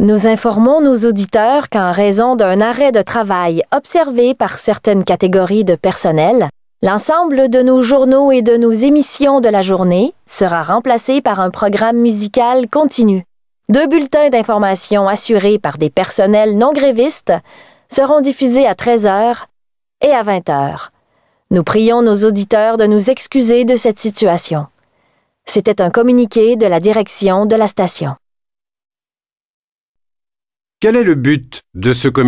Nous informons nos auditeurs qu'en raison d'un arrêt de travail observé par certaines catégories de personnel, l'ensemble de nos journaux et de nos émissions de la journée sera remplacé par un programme musical continu. 2 bulletins d'information assurés par des personnels non grévistes seront diffusés à 13h et à 20h. Nous prions nos auditeurs de nous excuser de cette situation. C'était un communiqué de la direction de la station. Quel est le but de ce communiqué ?